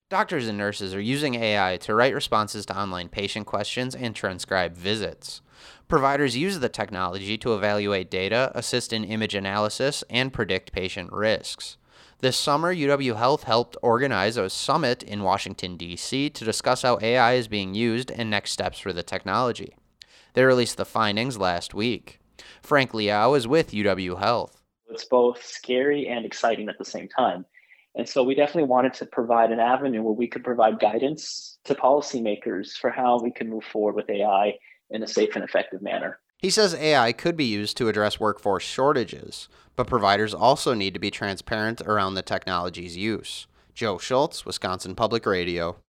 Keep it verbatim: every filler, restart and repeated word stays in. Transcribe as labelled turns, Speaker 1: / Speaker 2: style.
Speaker 1: Doctors and nurses are using A I to write responses to online patient questions and transcribe visits. Providers use the technology to evaluate data, assist in image analysis, and predict patient risks. This summer, U W Health helped organize a summit in Washington, D C to discuss how A I is being used and next steps for the technology. They released the findings last week. Frank Liao is with U W Health.
Speaker 2: It's both scary and exciting at the same time. And so we definitely wanted to provide an avenue where we could provide guidance to policymakers for how we can move forward with A I in a safe and effective manner.
Speaker 1: He says A I could be used to address workforce shortages, but providers also need to be transparent around the technology's use. Joe Schultz, Wisconsin Public Radio.